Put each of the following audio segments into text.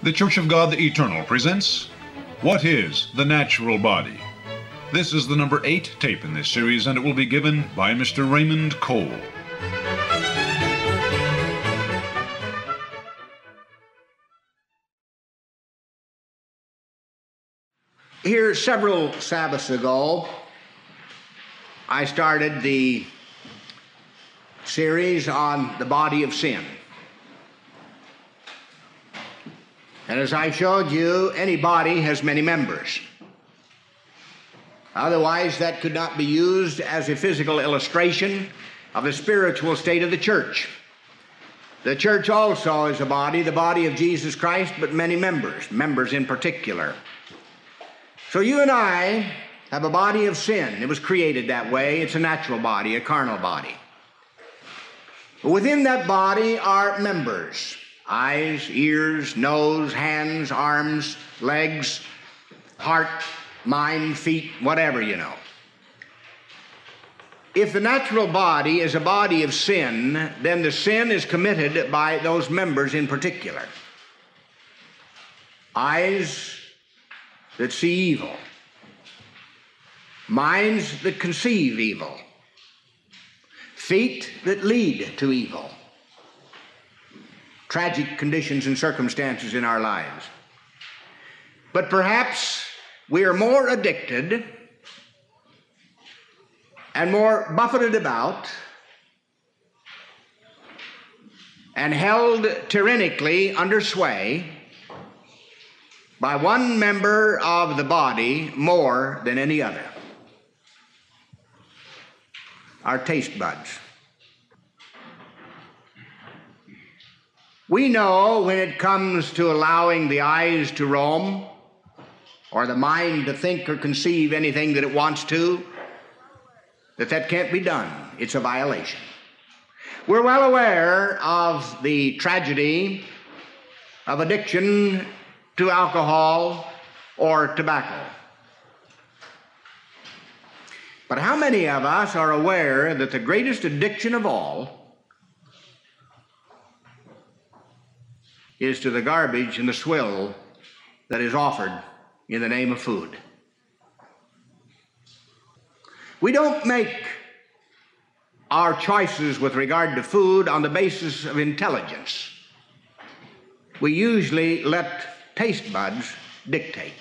The Church of God the Eternal presents, What is the Natural Body? This is the number 8 tape in this series, and it will be given by Mr. Raymond Cole. Here, several Sabbaths ago, I started the series on the body of sin. And as I showed you, any body has many members. Otherwise, that could not be used as a physical illustration of the spiritual state of the church. The church also is a body, the body of Jesus Christ, but many members in particular. So you and I have a body of sin. It was created that way. It's a natural body, a carnal body. Within that body are members: eyes, ears, nose, hands, arms, legs, heart, mind, feet, whatever, you know. If the natural body is a body of sin, then the sin is committed by those members in particular. Eyes that see evil, minds that conceive evil, feet that lead to evil. Tragic conditions and circumstances in our lives. But perhaps we are more addicted and more buffeted about and held tyrannically under sway by one member of the body more than any other: our taste buds. We know when it comes to allowing the eyes to roam or the mind to think or conceive anything that it wants to, that can't be done. It's a violation. We're well aware of the tragedy of addiction to alcohol or tobacco. But how many of us are aware that the greatest addiction of all is to the garbage and the swill that is offered in the name of food? We don't make our choices with regard to food on the basis of intelligence. We usually let taste buds dictate.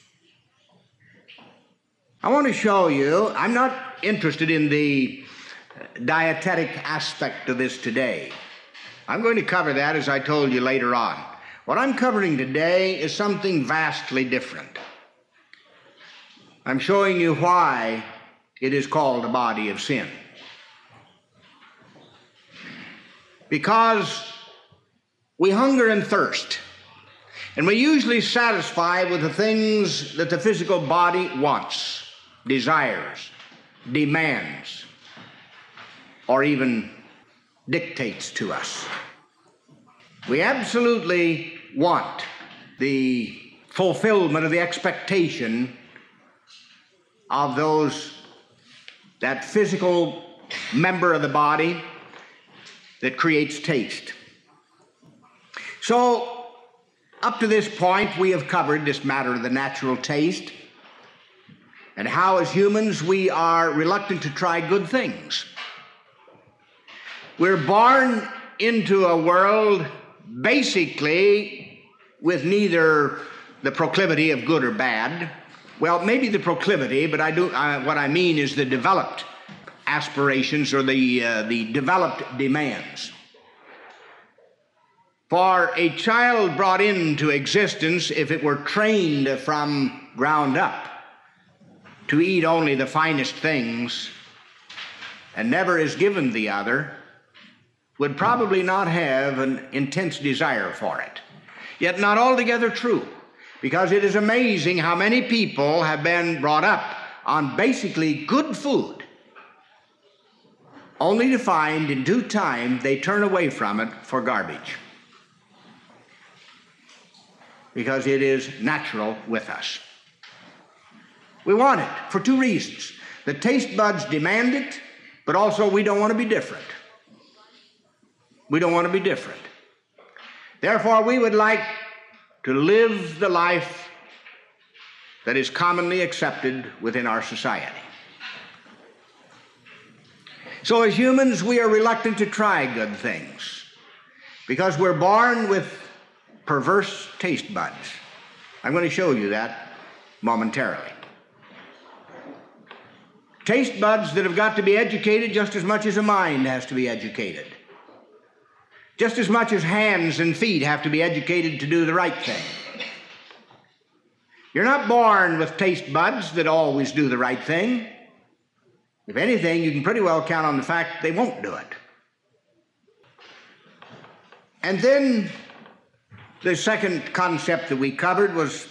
I want to show you, I'm not interested in the dietetic aspect of this today. I'm going to cover that, as I told you, later on. What I'm covering today is something vastly different. I'm showing you why it is called a body of sin. Because we hunger and thirst, and we usually satisfy with the things that the physical body wants, desires, demands, or even dictates to us. We absolutely want the fulfillment of the expectation of that physical member of the body that creates taste. So, up to this point, we have covered this matter of the natural taste and how, as humans, we are reluctant to try good things. We're born into a world basically with neither the proclivity of good or bad. Well, maybe the proclivity, but what I mean is the developed aspirations or the developed demands. For a child brought into existence, if it were trained from ground up to eat only the finest things and never is given the other, would probably not have an intense desire for it. Yet not altogether true, because it is amazing how many people have been brought up on basically good food, only to find in due time they turn away from it for garbage, because it is natural with us. We want it for two reasons. The taste buds demand it, but also we don't want to be different. We don't want to be different. Therefore, we would like to live the life that is commonly accepted within our society. So as humans, we are reluctant to try good things because we're born with perverse taste buds. I'm going to show you that momentarily. Taste buds that have got to be educated just as much as a mind has to be educated. Just as much as hands and feet have to be educated to do the right thing. You're not born with taste buds that always do the right thing. If anything, you can pretty well count on the fact they won't do it. And then the second concept that we covered was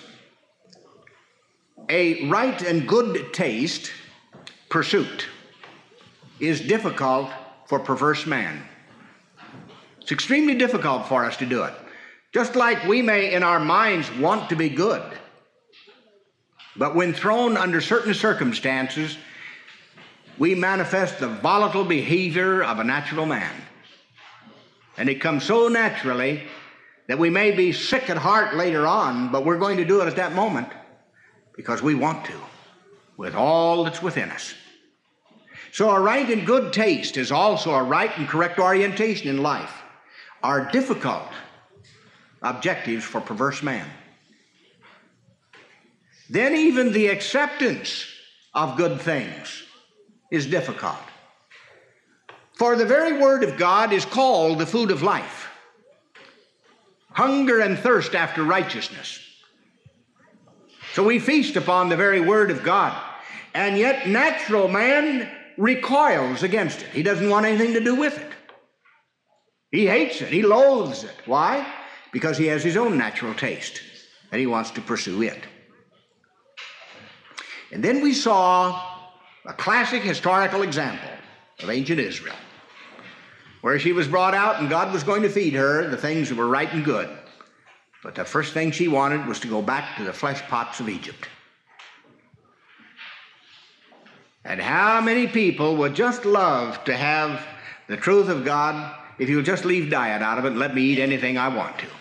a right and good taste pursuit is difficult for perverse man. It's extremely difficult for us to do it. Just like we may in our minds want to be good, but when thrown under certain circumstances, we manifest the volatile behavior of a natural man. And it comes so naturally that we may be sick at heart later on, but we're going to do it at that moment because we want to, with all that's within us. So a right and good taste is also a right and correct orientation in life, are difficult objectives for perverse man. Then even the acceptance of good things is difficult. For the very word of God is called the food of life. Hunger and thirst after righteousness. So we feast upon the very word of God. And yet natural man recoils against it. He doesn't want anything to do with it. He hates it. He loathes it. Why? Because he has his own natural taste and he wants to pursue it. And then we saw a classic historical example of ancient Israel, where she was brought out and God was going to feed her the things that were right and good. But the first thing she wanted was to go back to the flesh pots of Egypt. And how many people would just love to have the truth of God if you'll just leave diet out of it and let me eat anything I want to?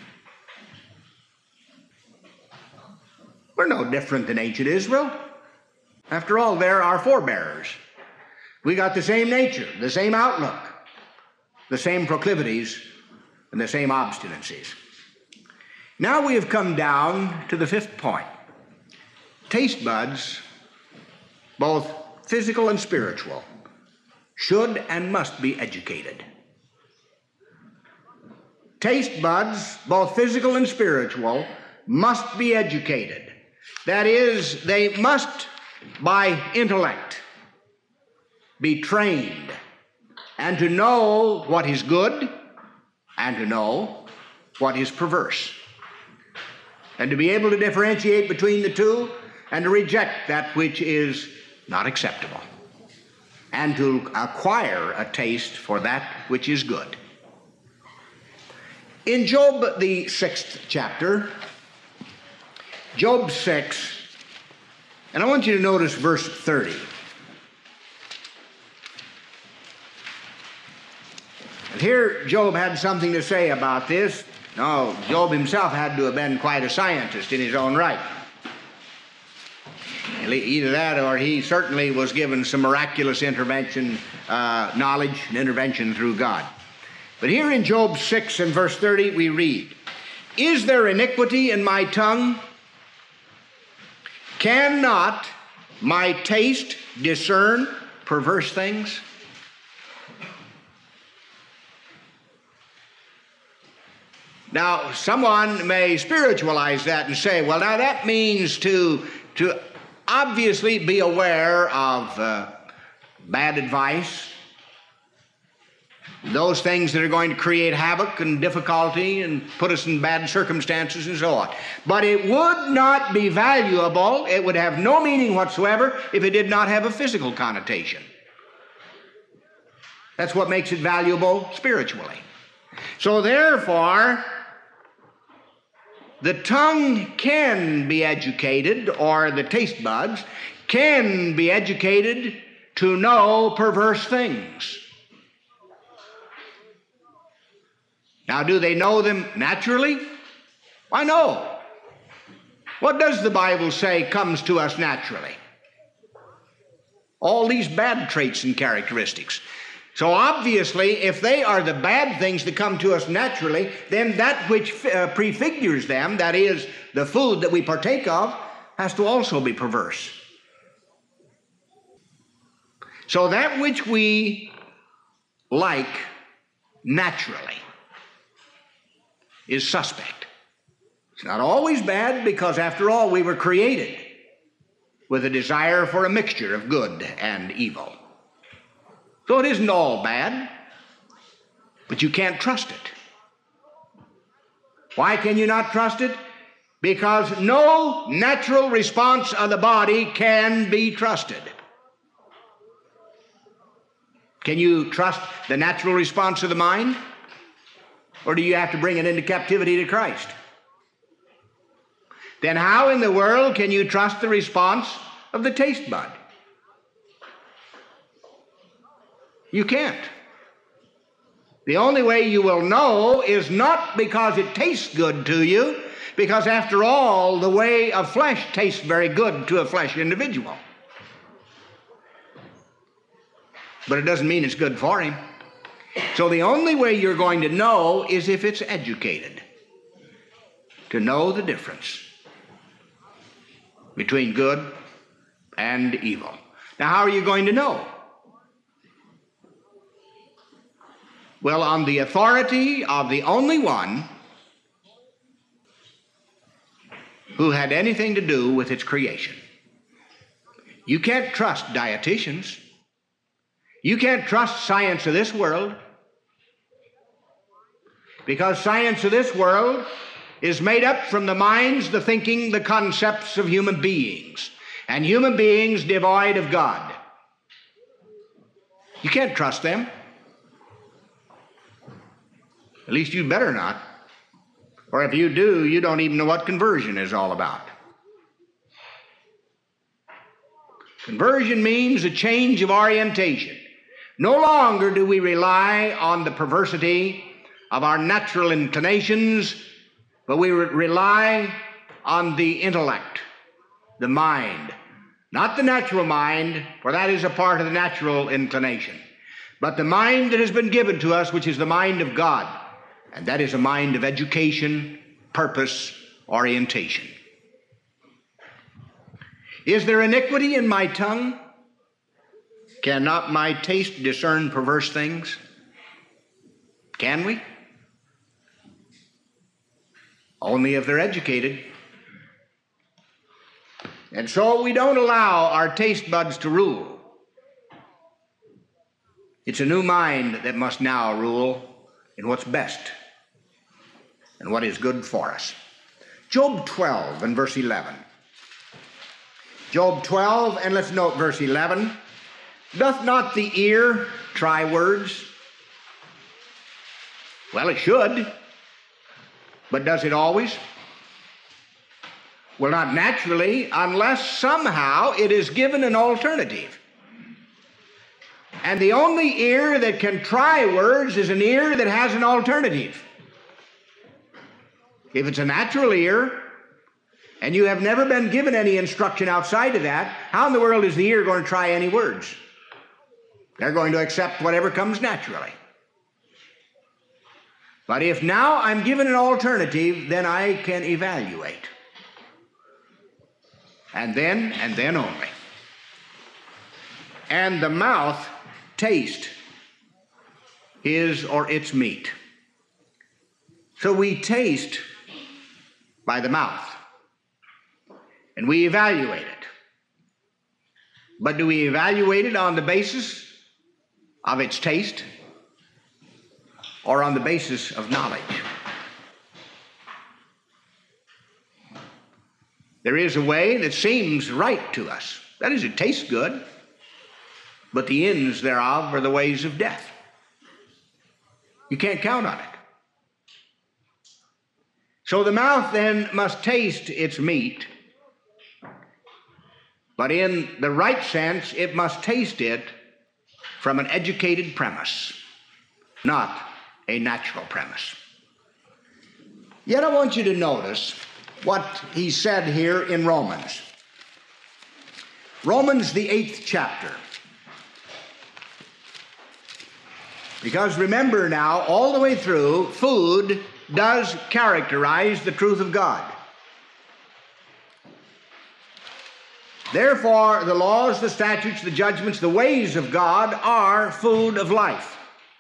We're no different than ancient Israel. After all, they're our forebears. We got the same nature, the same outlook, the same proclivities, and the same obstinacies. Now we have come down to the fifth point. Taste buds, both physical and spiritual, should and must be educated. Taste buds, both physical and spiritual, must be educated. That is, they must, by intellect, be trained and to know what is good and to know what is perverse, and to be able to differentiate between the two and to reject that which is not acceptable, and to acquire a taste for that which is good. In Job, the 6th chapter, Job 6, and I want you to notice verse 30. And here Job had something to say about this. No, Job himself had to have been quite a scientist in his own right. Either that or he certainly was given some miraculous intervention, knowledge and intervention through God. But here in Job 6 and verse 30 we read, "Is there iniquity in my tongue? Cannot my taste discern perverse things?" Now, someone may spiritualize that and say, well, now that means to obviously be aware of bad advice, those things that are going to create havoc and difficulty and put us in bad circumstances and so on. But it would not be valuable, it would have no meaning whatsoever if it did not have a physical connotation. That's what makes it valuable spiritually. So therefore, the tongue can be educated, or the taste buds can be educated to know perverse things. Now, do they know them naturally? Why, no. What does the Bible say comes to us naturally? All these bad traits and characteristics. So obviously, if they are the bad things that come to us naturally, then that which prefigures them, that is, the food that we partake of, has to also be perverse. So that which we like naturally is suspect. It's not always bad, because after all, we were created with a desire for a mixture of good and evil. So it isn't all bad, but you can't trust it. Why can you not trust it? Because no natural response of the body can be trusted. Can you trust the natural response of the mind? Or do you have to bring it into captivity to Christ? Then how in the world can you trust the response of the taste bud? You can't. The only way you will know is not because it tastes good to you, because after all, the way of flesh tastes very good to a flesh individual. But it doesn't mean it's good for him. So the only way you're going to know is if it's educated, to know the difference between good and evil. Now, how are you going to know? Well, on the authority of the only one who had anything to do with its creation. You can't trust dietitians. You can't trust science of this world, because science of this world is made up from the minds, the thinking, the concepts of human beings, and human beings devoid of God. You can't trust them. At least you better not. Or if you do, you don't even know what conversion is all about. Conversion means a change of orientation. No longer do we rely on the perversity of our natural inclinations, but we rely on the intellect, the mind. Not the natural mind, for that is a part of the natural inclination, but the mind that has been given to us, which is the mind of God, and that is a mind of education, purpose, orientation. Is there iniquity in my tongue? Cannot my taste discern perverse things? Can we? Only if they're educated. And so we don't allow our taste buds to rule. It's a new mind that must now rule in what's best and what is good for us. Job 12 and verse 11. Job 12, and let's note verse 11. Doth not the ear try words? Well, it should. But does it always? Well, not naturally, unless somehow it is given an alternative. And the only ear that can try words is an ear that has an alternative. If it's a natural ear, and you have never been given any instruction outside of that, how in the world is the ear going to try any words? They're going to accept whatever comes naturally. But if now I'm given an alternative, then I can evaluate. And then only. And the mouth taste his or its meat. So we taste by the mouth. And we evaluate it. But do we evaluate it on the basis of its taste or on the basis of knowledge? There is a way that seems right to us. That is, it tastes good, but the ends thereof are the ways of death. You can't count on it. So the mouth then must taste its meat, but in the right sense, it must taste it from an educated premise, not a natural premise. Yet I want you to notice what he said here in Romans. Romans, the 8th chapter. Because remember now, all the way through, food does characterize the truth of God. Therefore, the laws, the statutes, the judgments, the ways of God are food of life.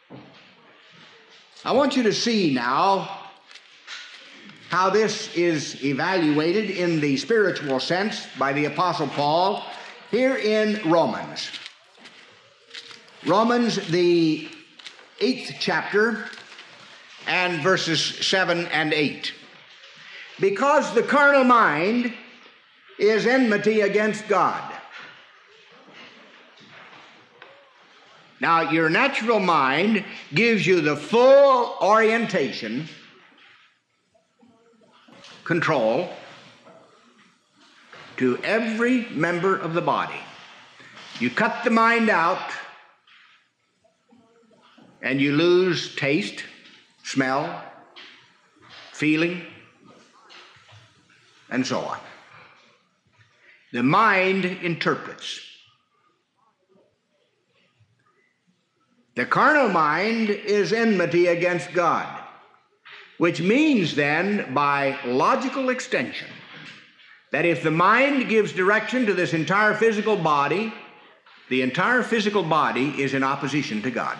I want you to see now how this is evaluated in the spiritual sense by the Apostle Paul here in Romans. Romans, the 8th chapter, and verses 7 and 8. Because the carnal mind is enmity against God. Now, your natural mind gives you the full orientation, control, to every member of the body. You cut the mind out, and you lose taste, smell, feeling, and so on. The mind interprets. The carnal mind is enmity against God, which means then, by logical extension, that if the mind gives direction to this entire physical body, the entire physical body is in opposition to God.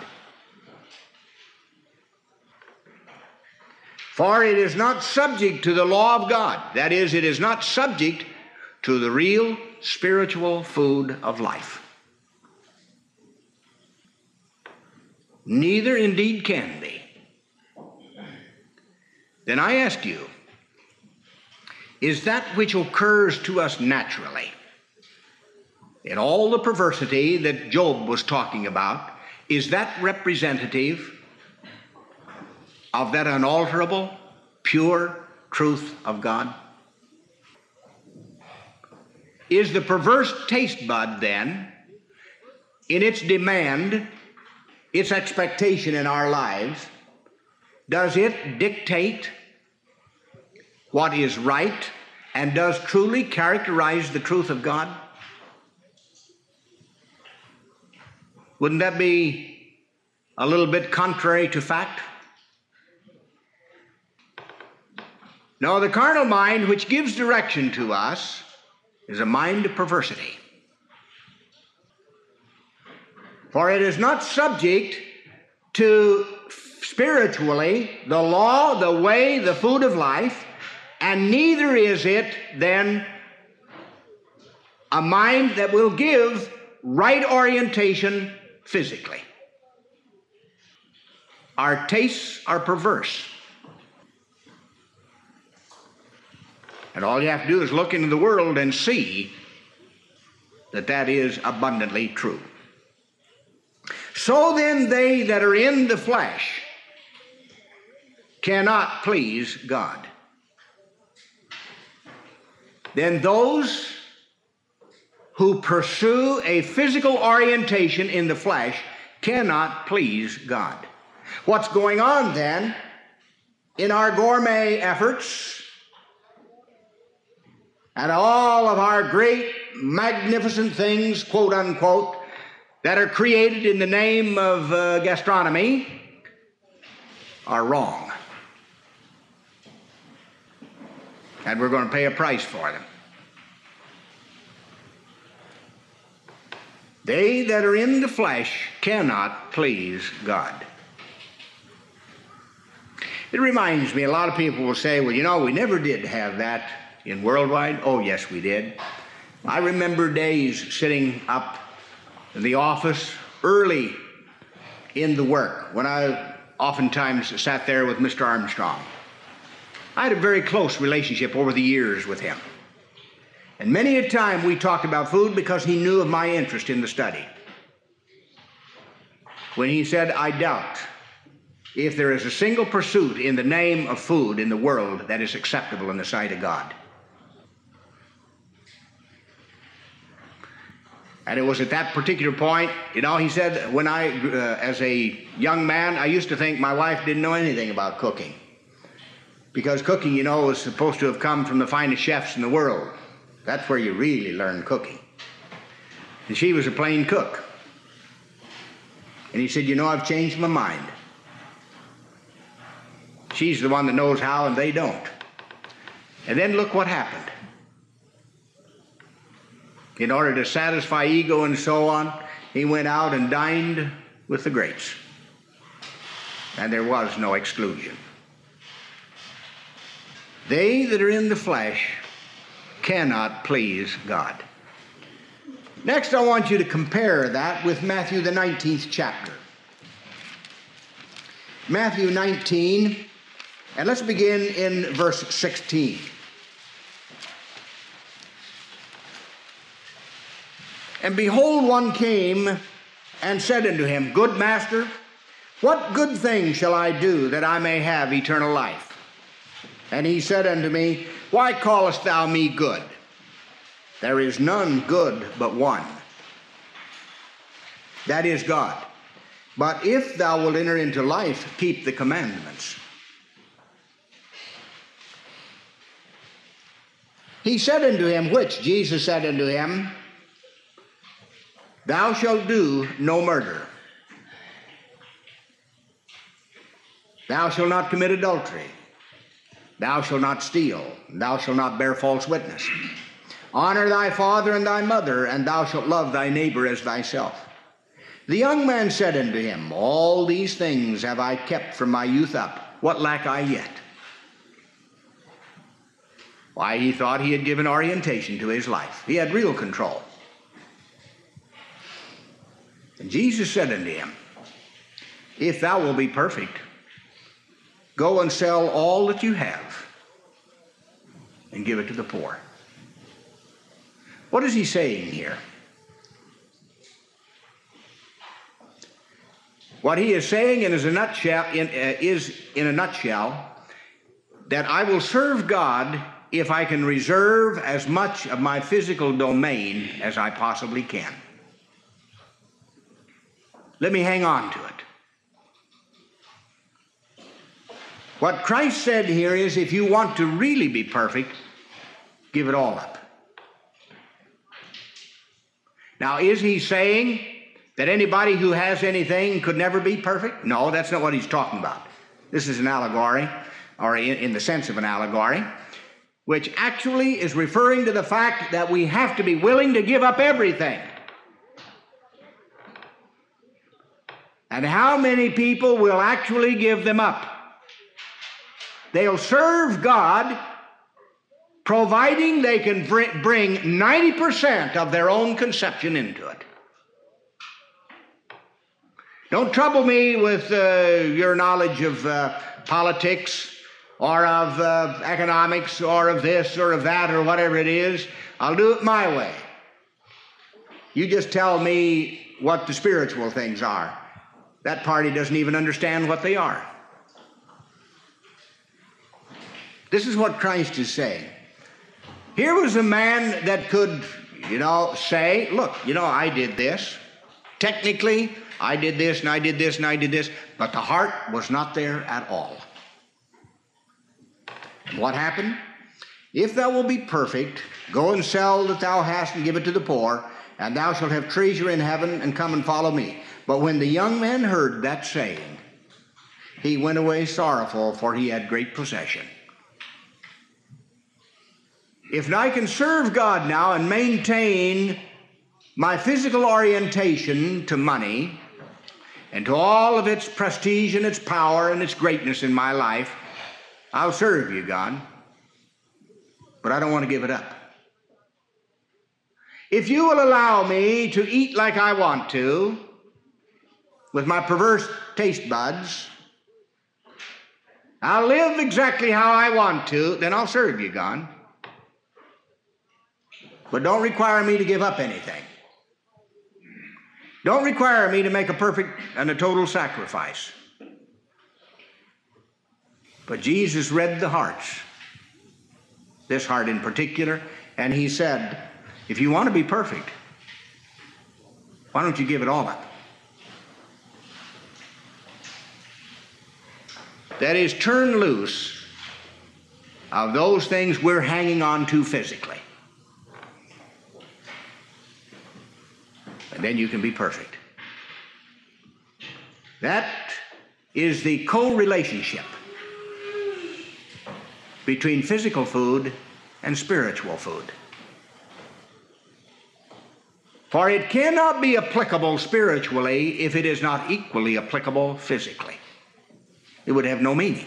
For it is not subject to the law of God. That is, it is not subject to the real spiritual food of life. Neither indeed can be. Then I ask you, is that which occurs to us naturally, in all the perversity that Job was talking about, is that representative of that unalterable, pure truth of God? Is the perverse taste bud then, in its demand, its expectation in our lives, does it dictate what is right and does truly characterize the truth of God? Wouldn't that be a little bit contrary to fact? No, the carnal mind which gives direction to us is a mind of perversity. For it is not subject to spiritually the law, the way, the food of life, and neither is it then a mind that will give right orientation physically. Our tastes are perverse. And all you have to do is look into the world and see that that is abundantly true. So then they that are in the flesh cannot please God. Then those who pursue a physical orientation in the flesh cannot please God. What's going on then in our gourmet efforts and all of our great, magnificent things, quote unquote, that are created in the name of gastronomy are wrong. And we're going to pay a price for them. They that are in the flesh cannot please God. It reminds me, a lot of people will say, well, you know, we never did have that in Worldwide. Oh, yes, we did. I remember days sitting up in the office early in the work when I oftentimes sat there with Mr. Armstrong. I had a very close relationship over the years with him. And many a time we talked about food because he knew of my interest in the study. When he said, I doubt if there is a single pursuit in the name of food in the world that is acceptable in the sight of God. And it was at that particular point, you know, he said, when I, as a young man, I used to think my wife didn't know anything about cooking. Because cooking, you know, is supposed to have come from the finest chefs in the world. That's where you really learn cooking. And she was a plain cook. And he said, you know, I've changed my mind. She's the one that knows how and they don't. And then look what happened. In order to satisfy ego and so on, he went out and dined with the greats. And there was no exclusion. They that are in the flesh cannot please God. Next, I want you to compare that with Matthew, the 19th chapter. Matthew 19, and let's begin in verse 16. And behold, one came and said unto him, Good master, what good thing shall I do that I may have eternal life? And he said unto me, Why callest thou me good? There is none good but one, that is God. But if thou wilt enter into life, keep the commandments. He said unto him, which? Jesus said unto him, Thou shalt do no murder. Thou shalt not commit adultery. Thou shalt not steal. Thou shalt not bear false witness. Honor thy father and thy mother, and thou shalt love thy neighbor as thyself. The young man said unto him, All these things have I kept from my youth up. What lack I yet? Why, he thought he had given orientation to his life. He had real control. And Jesus said unto him, If thou wilt be perfect, go and sell all that you have and give it to the poor. What is he saying here? What he is saying is in a nutshell that I will serve God if I can reserve as much of my physical domain as I possibly can. Let me hang on to it. What Christ said here is, if you want to really be perfect, give it all up. Now, is he saying that anybody who has anything could never be perfect? No, that's not what he's talking about. This is an allegory, or in the sense of an allegory, which actually is referring to the fact that we have to be willing to give up everything. And how many people will actually give them up? They'll serve God, providing they can bring 90% of their own conception into it. Don't trouble me with your knowledge of politics or of economics or of this or of that or whatever it is. I'll do it my way. You just tell me what the spiritual things are. That party doesn't even understand what they are. This is what Christ is saying. Here was a man that could, say, look, I did this. Technically, I did this, and I did this, and I did this. But the heart was not there at all. What happened? If thou wilt be perfect, go and sell that thou hast and give it to the poor, and thou shalt have treasure in heaven, and come and follow me. But when the young man heard that saying, he went away sorrowful, for he had great possession. If I can serve God now and maintain my physical orientation to money and to all of its prestige and its power and its greatness in my life, I'll serve you, God, but I don't want to give it up. If you will allow me to eat like I want to, with my perverse taste buds, I'll live exactly how I want to, then I'll serve you, God. But don't require me to give up anything. Don't require me to make a perfect and a total sacrifice. But Jesus read the hearts, this heart in particular, and he said, if you want to be perfect, why don't you give it all up? That is, turn loose of those things we're hanging on to physically. And then you can be perfect. That is the co-relationship between physical food and spiritual food. For it cannot be applicable spiritually if it is not equally applicable physically. It would have no meaning.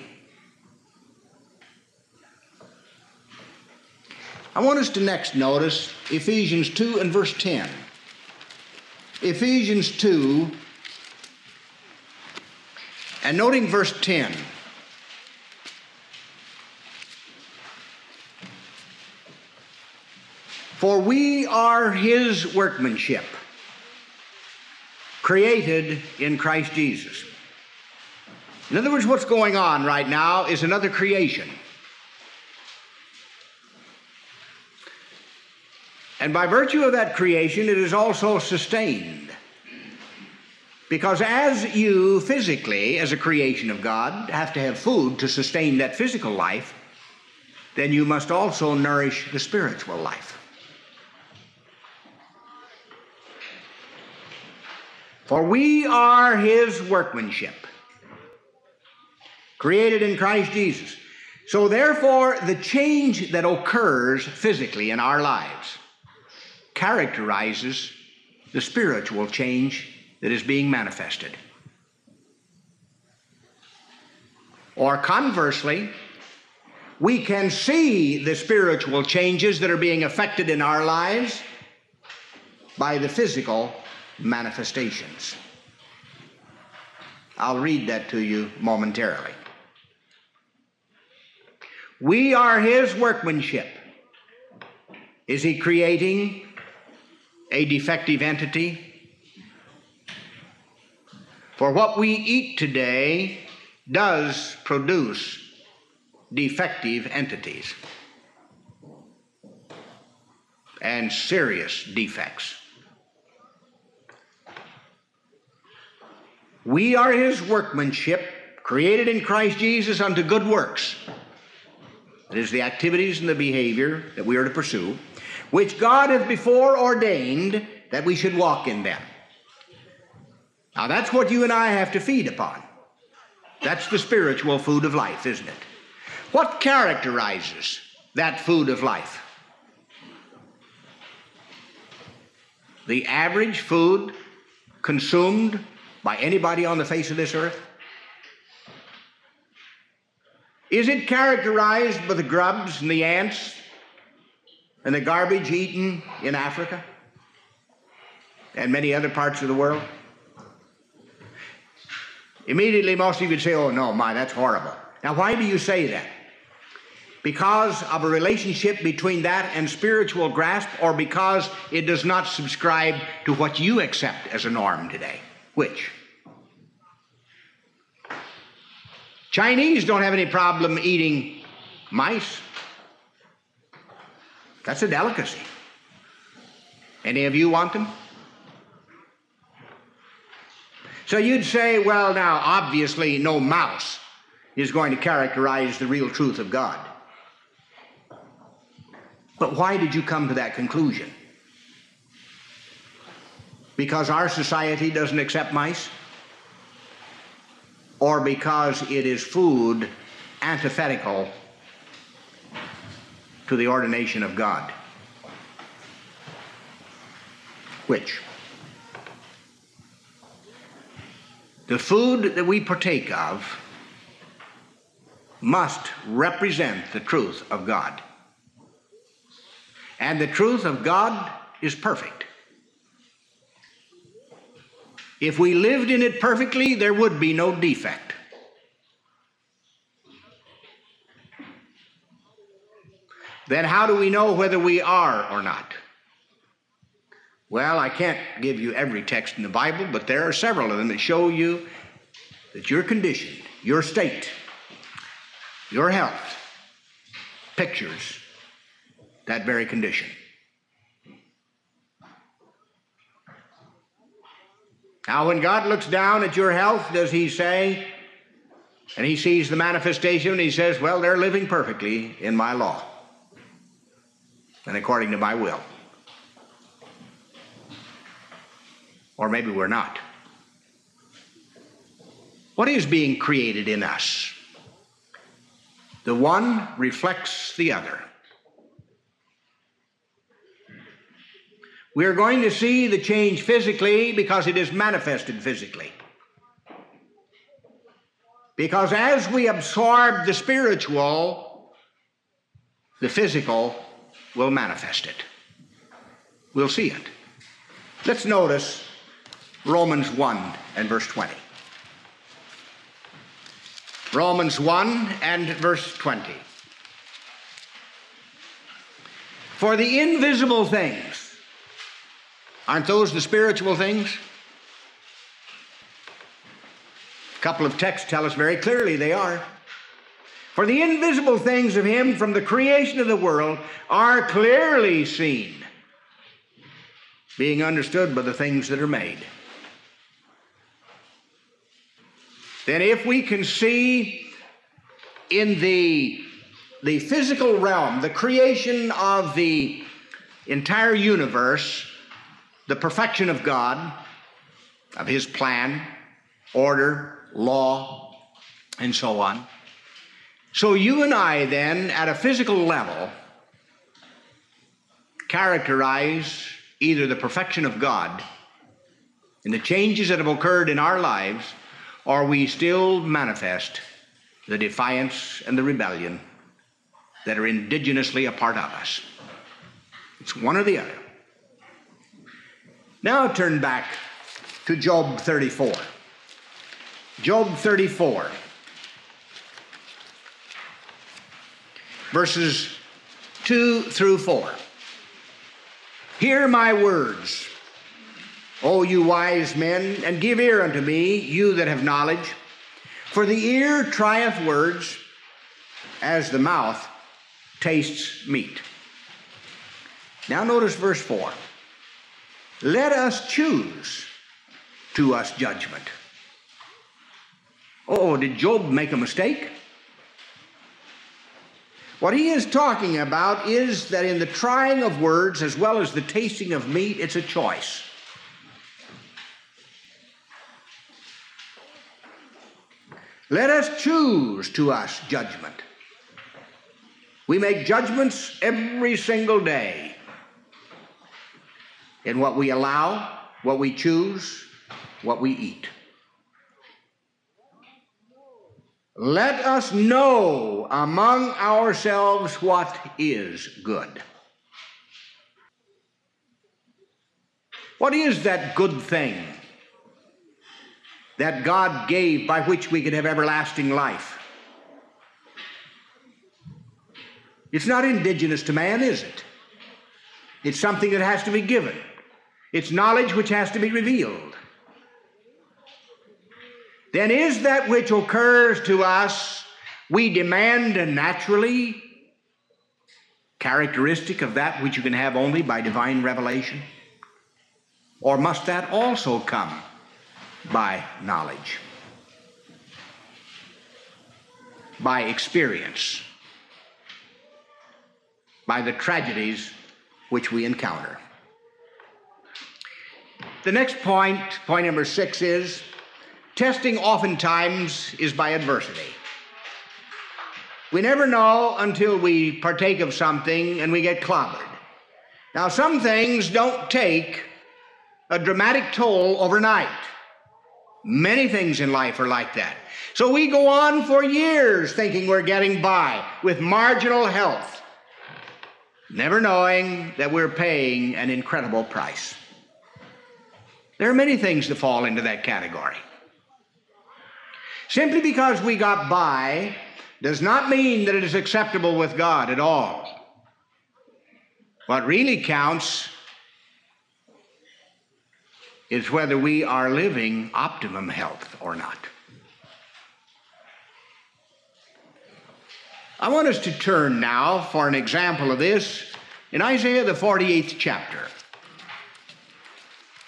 I want us to next notice Ephesians 2 and verse 10. Ephesians 2, and noting verse 10. For we are his workmanship, created in Christ Jesus. In other words, what's going on right now is another creation. And by virtue of that creation, it is also sustained. Because as you physically, as a creation of God, have to have food to sustain that physical life, then you must also nourish the spiritual life. For we are his workmanship, created in Christ Jesus. So therefore, the change that occurs physically in our lives characterizes the spiritual change that is being manifested. Or conversely, we can see the spiritual changes that are being effected in our lives by the physical manifestations. I'll read that to you momentarily. We are his workmanship. Is he creating a defective entity? For what we eat today does produce defective entities and serious defects. We are his workmanship, created in Christ Jesus unto good works. That is the activities and the behavior that we are to pursue, which God hath before ordained that we should walk in them. Now that's what you and I have to feed upon. That's the spiritual food of life, isn't it? What characterizes that food of life? The average food consumed by anybody on the face of this earth? Is it characterized by the grubs and the ants and the garbage eaten in Africa and many other parts of the world? Immediately most of you would say, oh no, that's horrible. Now why do you say that? Because of a relationship between that and spiritual grasp, or because it does not subscribe to what you accept as a norm today? Which? Chinese don't have any problem eating mice. That's a delicacy. Any of you want them? So you'd say, well, now, obviously no mouse is going to characterize the real truth of God. But why did you come to that conclusion? Because our society doesn't accept mice? Or because it is food antithetical to the ordination of God? Which? The food that we partake of must represent the truth of God. And the truth of God is perfect. If we lived in it perfectly, there would be no defect. Then how do we know whether we are or not? Well, I can't give you every text in the Bible, but there are several of them that show you that your condition, your state, your health pictures that very condition. Now, when God looks down at your health, does he say, And he sees the manifestation and he says, well, they're living perfectly in my law and according to my will. Or maybe we're not. What is being created in us? The one reflects the other. We are going to see the change physically because it is manifested physically. Because as we absorb the spiritual, the physical will manifest it. We'll see it. Let's notice Romans 1 and verse 20. Romans 1 and verse 20. For the invisible things, aren't those the spiritual things? A couple of texts tell us very clearly they are. For the invisible things of him from the creation of the world are clearly seen, being understood by the things that are made. Then if we can see in the physical realm, the creation of the entire universe, the perfection of God, of his plan, order, law, and so on. So you and I then, at a physical level, characterize either the perfection of God and the changes that have occurred in our lives, or we still manifest the defiance and the rebellion that are indigenously a part of us. It's one or the other. Now turn back to Job 34. Job 34, verses 2 through 4. Hear my words, O you wise men, and give ear unto me, you that have knowledge. For the ear trieth words, as the mouth tastes meat. Now notice verse 4. Let us choose to us judgment. Oh, did Job make a mistake? What he is talking about is that in the trying of words as well as the tasting of meat, it's a choice. Let us choose to us judgment. We make judgments every single day in what we allow, what we choose, what we eat. Let us know among ourselves what is good. What is that good thing that God gave by which we could have everlasting life? It's not indigenous to man, is it? It's something that has to be given. It's knowledge which has to be revealed. Then is that which occurs to us, we demand naturally, characteristic of that which you can have only by divine revelation? Or must that also come by knowledge, by experience, by the tragedies which we encounter? The next point, point number 6, is testing oftentimes is by adversity. We never know until we partake of something and we get clobbered. Now, some things don't take a dramatic toll overnight. Many things in life are like that. So we go on for years thinking we're getting by with marginal health, never knowing that we're paying an incredible price. There are many things that fall into that category. Simply because we got by does not mean that it is acceptable with God at all. What really counts is whether we are living optimum health or not. I want us to turn now for an example of this in Isaiah the 48th chapter.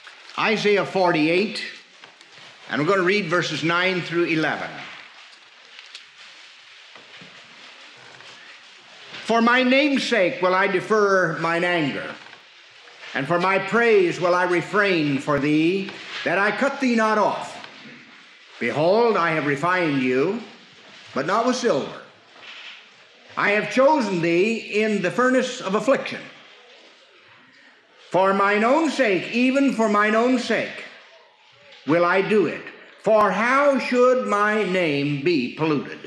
Isaiah 48, and we're going to read verses 9 through 11. For my name's sake will I defer mine anger, and for my praise will I refrain for thee, that I cut thee not off. Behold, I have refined you, but not with silver. I have chosen thee in the furnace of affliction. For mine own sake, even for mine own sake, will I do it. For how should my name be polluted?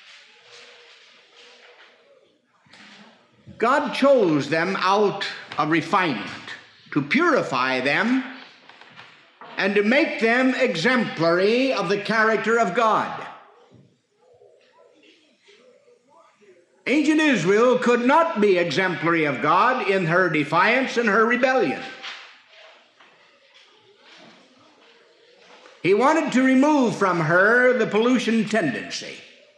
God chose them out of refinement to purify them and to make them exemplary of the character of God. Ancient Israel could not be exemplary of God in her defiance and her rebellion. He wanted to remove from her the pollution tendency.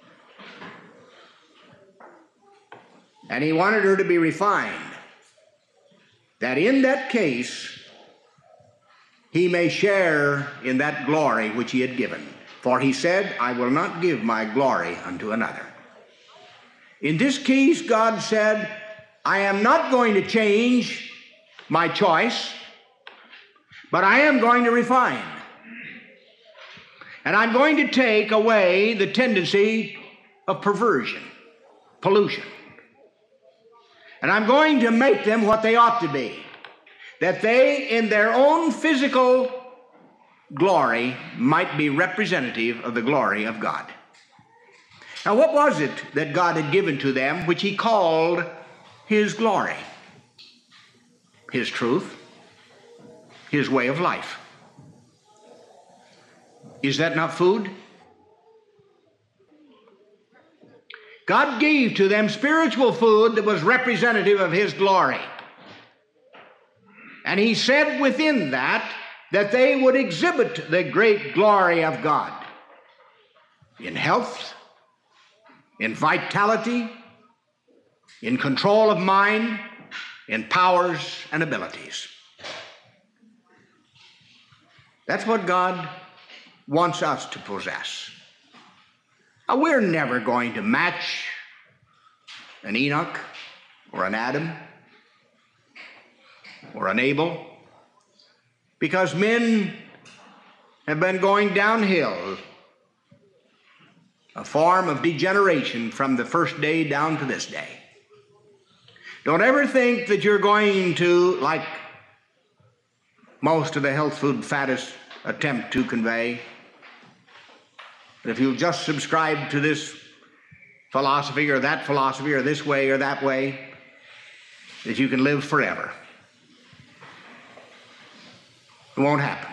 And he wanted her to be refined, that in that case he may share in that glory which he had given. For he said, I will not give my glory unto another. In this case, God said, I am not going to change my choice, but I am going to refine. And I'm going to take away the tendency of perversion, pollution. And I'm going to make them what they ought to be, that they, in their own physical glory, might be representative of the glory of God. Now, what was it that God had given to them which he called his glory? His truth, his way of life. Is that not food? God gave to them spiritual food that was representative of his glory. And he said within that they would exhibit the great glory of God in health, in vitality, in control of mind, in powers and abilities. That's what God wants us to possess. Now, we're never going to match an Enoch or an Adam or an Abel, because men have been going downhill, a form of degeneration from the first day down to this day. Don't ever think that you're going to, like most of the health food faddists attempt to convey, that if you'll just subscribe to this philosophy or this way or that way, that you can live forever. It won't happen.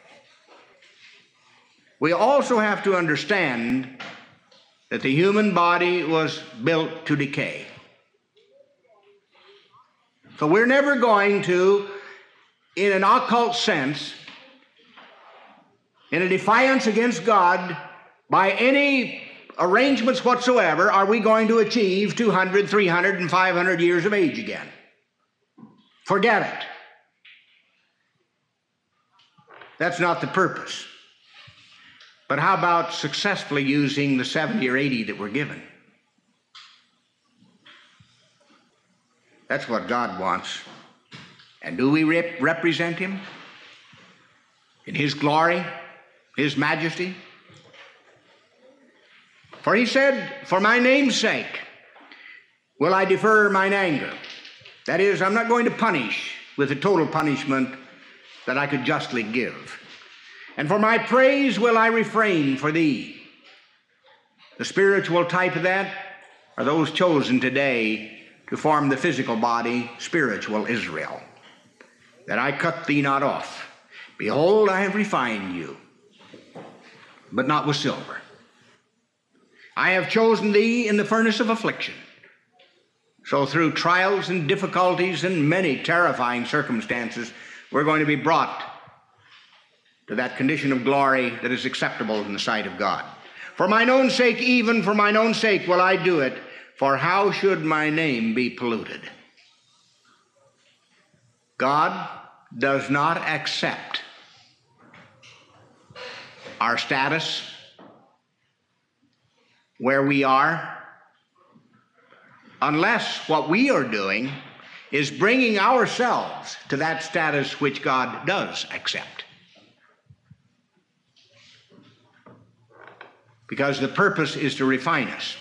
We also have to understand that the human body was built to decay. So we're never going to, in an occult sense, in a defiance against God, by any arrangements whatsoever, are we going to achieve 200, 300, and 500 years of age again. Forget it. That's not the purpose. But how about successfully using the 70 or 80 that we're given? That's what God wants. And do we represent him in his glory, his majesty? For he said, for my name's sake will I defer mine anger. That is, I'm not going to punish with the total punishment that I could justly give. And for my praise will I refrain for thee. The spiritual type of that are those chosen today to form the physical body, spiritual Israel. That I cut thee not off. Behold, I have refined you, but not with silver. I have chosen thee in the furnace of affliction. So through trials and difficulties and many terrifying circumstances, we're going to be brought to that condition of glory that is acceptable in the sight of God. For mine own sake, even for mine own sake will I do it, for how should my name be polluted? God does not accept our status, where we are, unless what we are doing is bringing ourselves to that status which God does accept. Because the purpose is to refine us.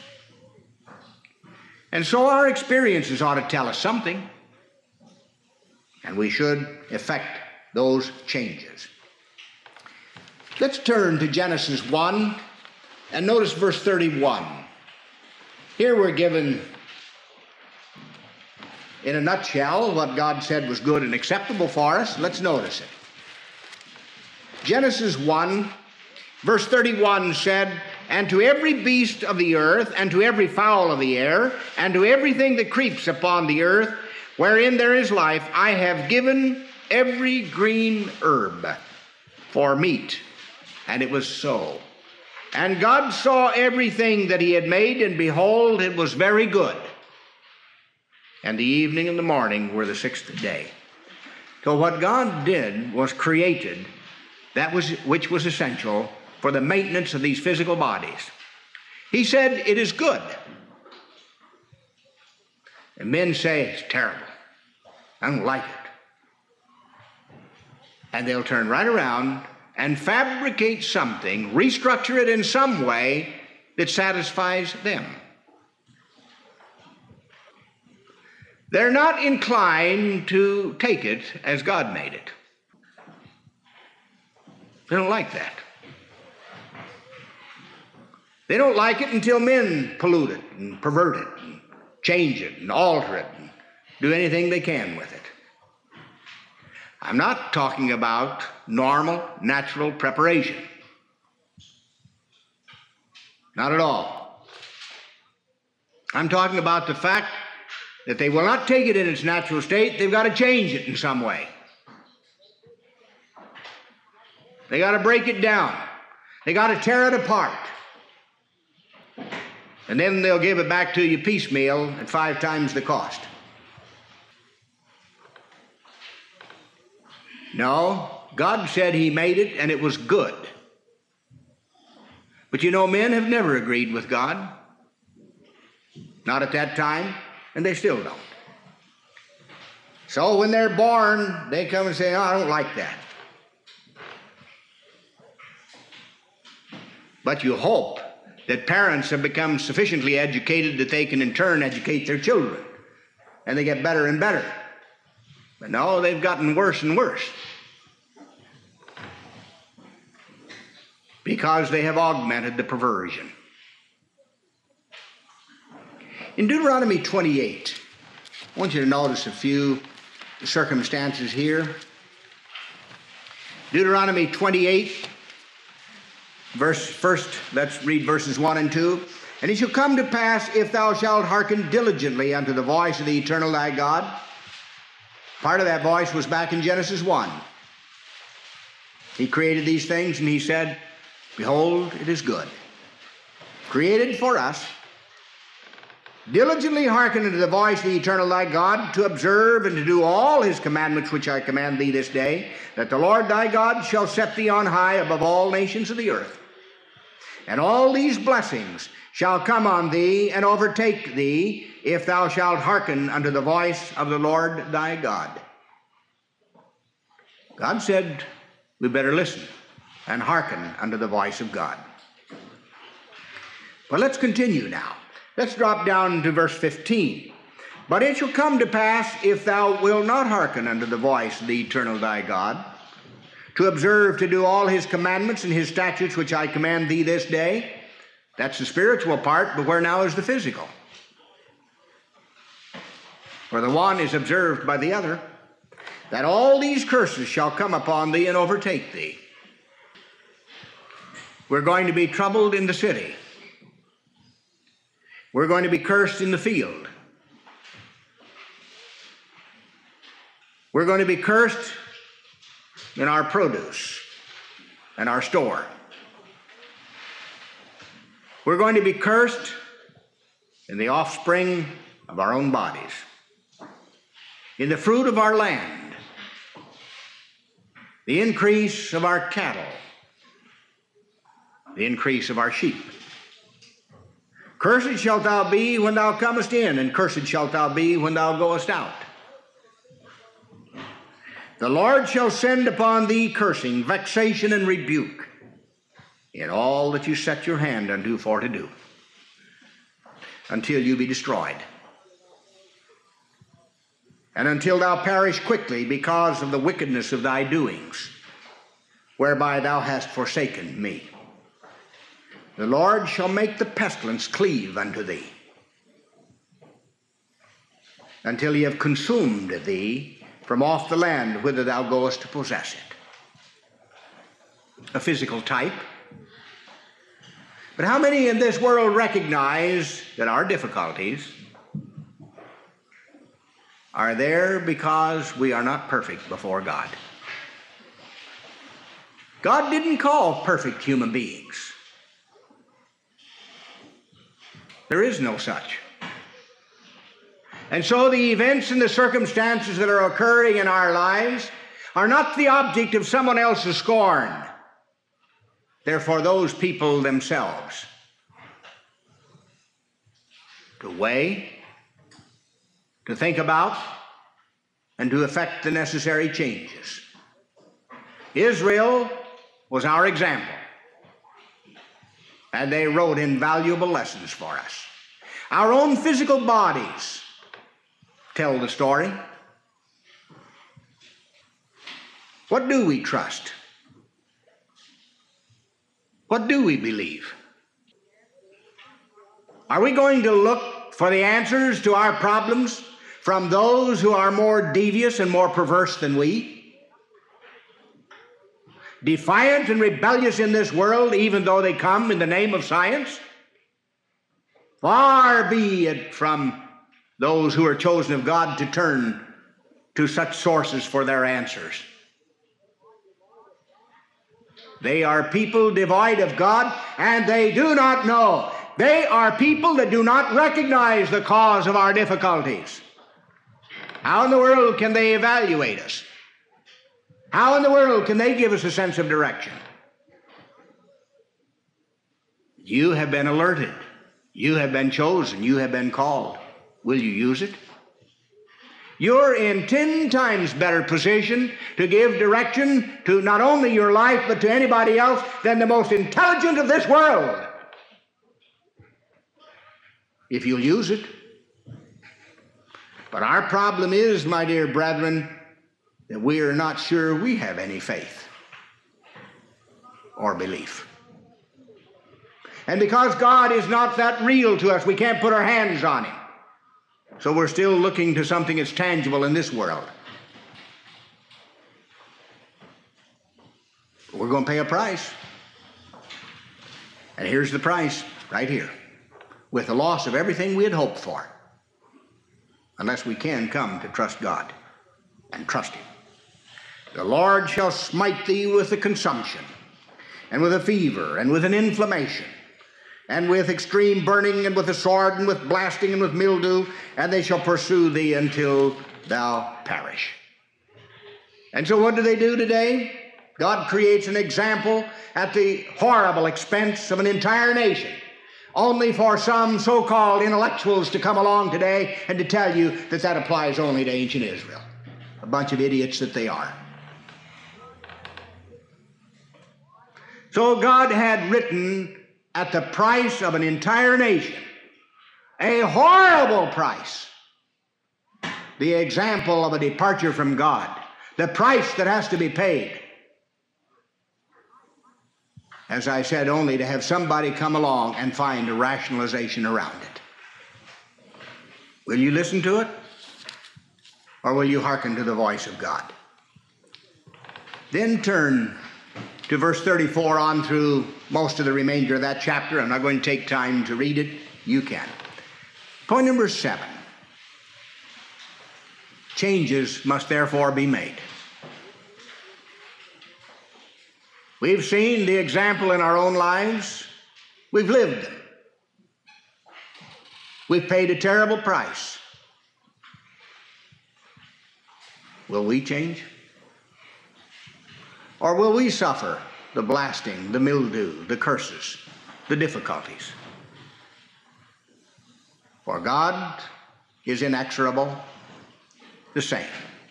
And so our experiences ought to tell us something, and we should effect those changes. Let's turn to Genesis 1 and notice verse 31. Here we're given, in a nutshell, what God said was good and acceptable for us. Let's notice it. Genesis 1, verse 31 said, "And to every beast of the earth, and to every fowl of the air, and to everything that creeps upon the earth, wherein there is life, I have given every green herb for meat." And it was so. And God saw everything that he had made, and behold, it was very good. And the evening and the morning were the sixth day. So what God did was created that which was essential for the maintenance of these physical bodies. He said, "It is good." And men say, "It's terrible. I don't like it." And they'll turn right around and fabricate something, restructure it in some way that satisfies them. They're not inclined to take it as God made it. They don't like that. They don't like it until men pollute it and pervert it and change it and alter it and do anything they can with it. I'm not talking about normal, natural preparation. Not at all. I'm talking about the fact that they will not take it in its natural state. They've got to change it in some way. They got to break it down. They got to tear it apart. And then they'll give it back to you piecemeal at 5 times the cost. No, God said he made it and it was good. But you know, men have never agreed with God. Not at that time, and they still don't. So when they're born, they come and say, "Oh, I don't like that." But you hope that parents have become sufficiently educated that they can in turn educate their children. And they get better and better. But no, they've gotten worse and worse. Because they have augmented the perversion. In Deuteronomy 28, I want you to notice a few circumstances here. Deuteronomy 28, first, let's read verses 1 and 2. "And it shall come to pass, if thou shalt hearken diligently unto the voice of the eternal thy God." Part of that voice was back in Genesis 1. He created these things and he said, "Behold, it is good." Created for us. "Diligently hearken unto the voice of the eternal thy God, to observe and to do all his commandments which I command thee this day, that the Lord thy God shall set thee on high above all nations of the earth. And all these blessings shall come on thee and overtake thee, if thou shalt hearken unto the voice of the Lord thy God." God said we better listen and hearken unto the voice of God. Well, let's continue now. Let's drop down to verse 15. "But it shall come to pass, if thou wilt not hearken unto the voice of the eternal thy God, to observe to do all his commandments and his statutes which I command thee this day." That's the spiritual part, but where now is the physical? For the one is observed by the other. "That all these curses shall come upon thee and overtake thee." We're going to be troubled in the city. We're going to be cursed in the field. We're going to be cursed in our produce and our store. We're going to be cursed in the offspring of our own bodies, in the fruit of our land, the increase of our cattle, the increase of our sheep. Cursed shalt thou be when thou comest in, and cursed shalt thou be when thou goest out. The Lord shall send upon thee cursing, vexation, and rebuke in all that you set your hand unto for to do, until you be destroyed, and until thou perish quickly because of the wickedness of thy doings, whereby thou hast forsaken me. The Lord shall make the pestilence cleave unto thee, until he have consumed thee from off the land whither thou goest to possess it. A physical type. But how many in this world recognize that our difficulties are there because we are not perfect before God? God didn't call perfect human beings. There is no such. And so the events and the circumstances that are occurring in our lives are not the object of someone else's scorn. They're for those people themselves to weigh, to think about, and to effect the necessary changes. Israel was our example, and they wrote invaluable lessons for us. Our own physical bodies tell the story. What do we trust? What do we believe? Are we going to look for the answers to our problems from those who are more devious and more perverse than we? Defiant and rebellious in this world, even though they come in the name of science? Far be it from those who are chosen of God to turn to such sources for their answers. They are people devoid of God, and they do not know. They are people that do not recognize the cause of our difficulties. How in the world can they evaluate us? How in the world can they give us a sense of direction? You have been alerted. You have been chosen. You have been called. Will you use it? You're in 10 times better position to give direction to not only your life but to anybody else than the most intelligent of this world, if you'll use it. But our problem is, my dear brethren, that we are not sure we have any faith or belief. And because God is not that real to us, we can't put our hands on him. So we're still looking to something that's tangible in this world. We're going to pay a price. And here's the price right here, with the loss of everything we had hoped for, unless we can come to trust God and trust him. The Lord shall smite thee with a consumption, and with a fever, and with an inflammation, and with extreme burning, and with a sword, and with blasting, and with mildew, and they shall pursue thee until thou perish. And so what do they do today? God creates an example at the horrible expense of an entire nation, only for some so-called intellectuals to come along today and to tell you that that applies only to ancient Israel. A bunch of idiots that they are. So God had written at the price of an entire nation, a horrible price, the example of a departure from God, the price that has to be paid. As I said, only to have somebody come along and find a rationalization around it. Will you listen to it? Or will you hearken to the voice of God? Then turn to verse 34 on through most of the remainder of that chapter. I'm not going to take time to read it. You can. Point number 7. Changes must therefore be made. We've seen the example in our own lives. We've lived them. We've paid a terrible price. Will we change? Or will we suffer the blasting, the mildew, the curses, the difficulties? For God is inexorable, the same.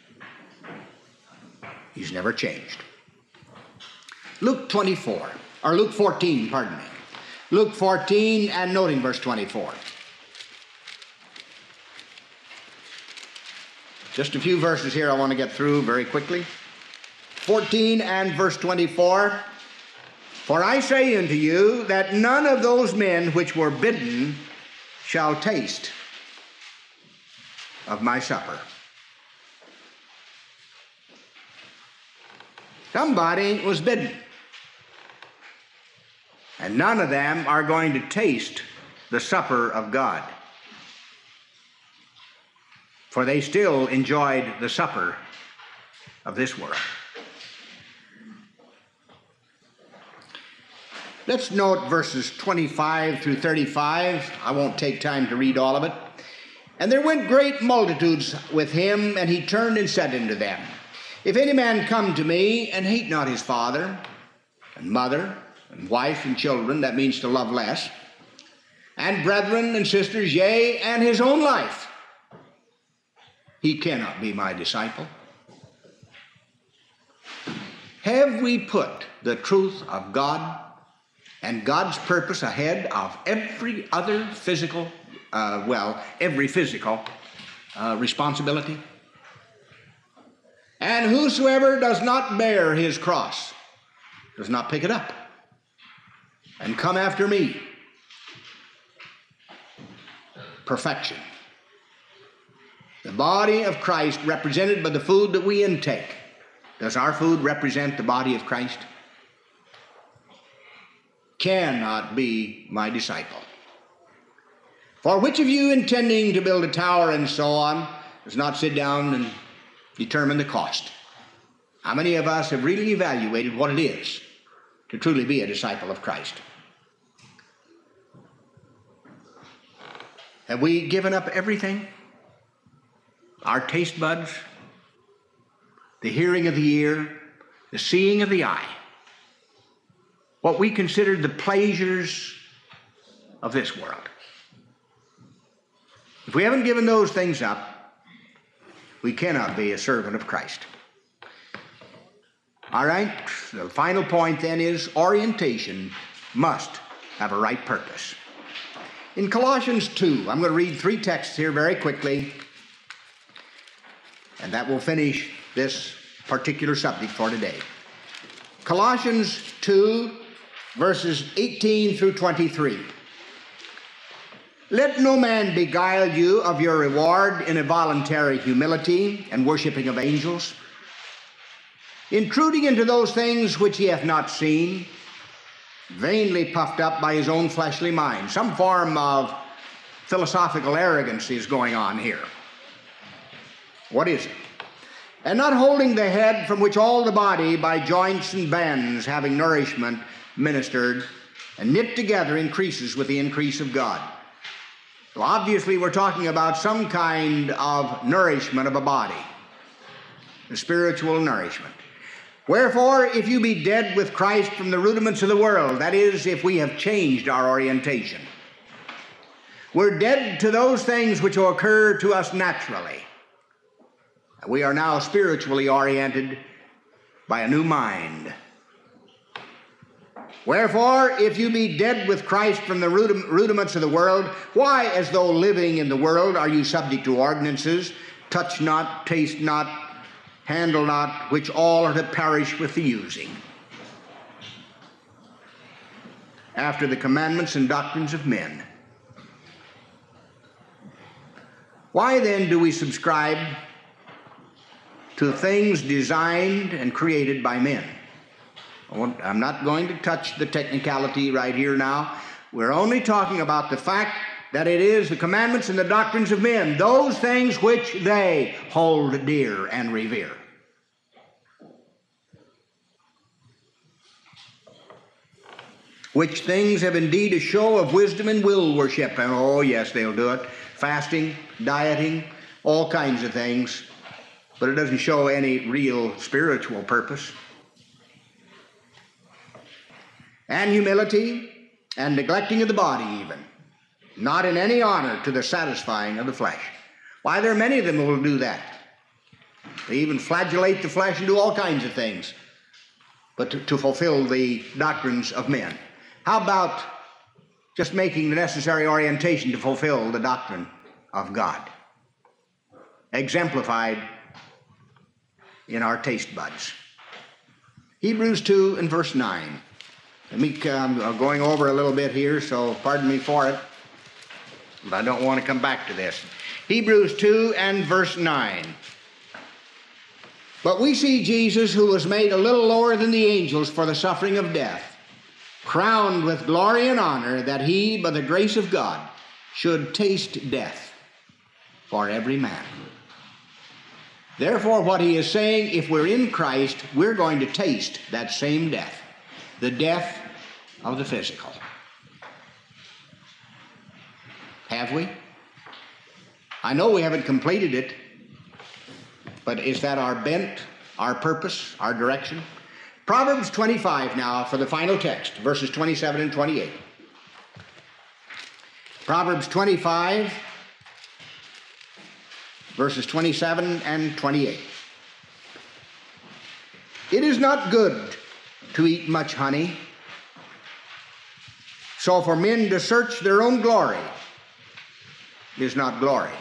He's never changed. Luke 14, pardon me. Luke 14 and noting verse 24. Just a few verses here I want to get through very quickly. 14 and verse 24. For I say unto you that none of those men which were bidden shall taste of my supper. Somebody was bidden, and none of them are going to taste the supper of God, for they still enjoyed the supper of this world. Let's note verses 25 through 35. I won't take time to read all of it. And there went great multitudes with him, and he turned and said unto them, If any man come to me and hate not his father and mother and wife and children, that means to love less, and brethren and sisters, yea, and his own life, he cannot be my disciple. Have we put the truth of God and God's purpose ahead of every other physical, responsibility? And whosoever does not bear his cross, does not pick it up, and come after me, perfection. The body of Christ represented by the food that we intake. Does our food represent the body of Christ? Cannot be my disciple. For which of you intending to build a tower and so on does not sit down and determine the cost? How many of us have really evaluated what it is to truly be a disciple of Christ? Have we given up everything? Our taste buds, the hearing of the ear, the seeing of the eye, what we consider the pleasures of this world. If we haven't given those things up, we cannot be a servant of Christ. All right, the final point then is orientation must have a right purpose. In Colossians 2, I'm going to read 3 texts here very quickly, and that will finish this particular subject for today. Colossians 2, verses 18 through 23. Let no man beguile you of your reward in a voluntary humility and worshipping of angels, intruding into those things which he hath not seen, vainly puffed up by his own fleshly mind. Some form of philosophical arrogance is going on here. What is it? And not holding the head, from which all the body by joints and bands having nourishment ministered and knit together increases with the increase of God. So obviously we're talking about some kind of nourishment of a body, the spiritual nourishment. Wherefore, if you be dead with Christ from the rudiments of the world, that is, if we have changed our orientation, we're dead to those things which will occur to us naturally. We are now spiritually oriented by a new mind. Wherefore, if you be dead with Christ from the rudiments of the world, why, as though living in the world, are you subject to ordinances, touch not, taste not, handle not, which all are to perish with the using, after the commandments and doctrines of men? Why then do we subscribe to things designed and created by men? I'm not going to touch the technicality right here now. We're only talking about the fact that it is the commandments and the doctrines of men, those things which they hold dear and revere. Which things have indeed a show of wisdom and will worship. And oh yes, they'll do it. Fasting, dieting, all kinds of things. But it doesn't show any real spiritual purpose. And humility and neglecting of the body even. not in any honor to the satisfying of the flesh. Why, there are many of them who will do that. They even flagellate the flesh and do all kinds of things, but to fulfill the doctrines of men. How about just making the necessary orientation to fulfill the doctrine of God, exemplified in our taste buds? Hebrews 2 and verse 9. I'm going over a little bit here, so pardon me for it, but I don't want to come back to this. Hebrews 2 and verse 9. But we see Jesus, who was made a little lower than the angels for the suffering of death, crowned with glory and honor, that he, by the grace of God, should taste death for every man. Therefore, what he is saying, if we're in Christ, we're going to taste that same death, the death of the physical. Have we? I know we haven't completed it, but is that our bent, our purpose, our direction? Proverbs 25 now for the final text, verses 27 and 28. Proverbs 25, verses 27 and 28. It is not good to eat much honey, so for men to search their own glory is not glory.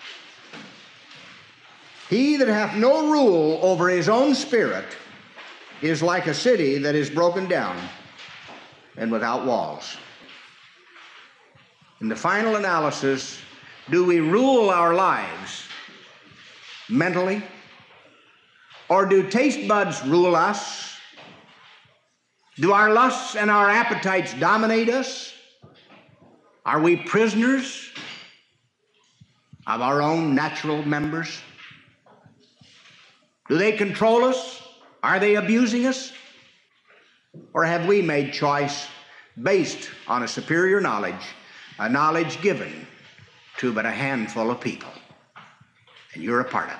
He that hath no rule over his own spirit is like a city that is broken down and without walls. In the final analysis, do we rule our lives mentally, or do taste buds rule us? Do our lusts and our appetites dominate us? Are we prisoners of our own natural members? Do they control us? Are they abusing us? Or have we made choice based on a superior knowledge, a knowledge given to but a handful of people? And you're a part of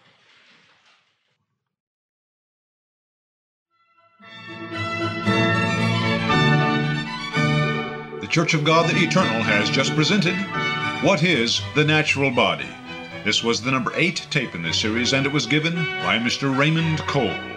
it. The Church of God the Eternal has just presented What is the Natural Body? This was the number 8 tape in this series, and it was given by Mr. Raymond Cole.